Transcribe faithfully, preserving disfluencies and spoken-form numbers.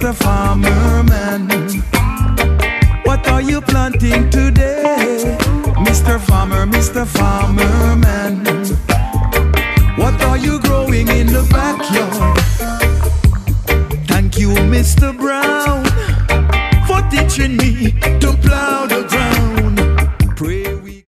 Mister Farmer Man. What are you planting today? Mister Farmer, Mister Farmer Man. What are you growing in the backyard? Thank you, Mister Brown.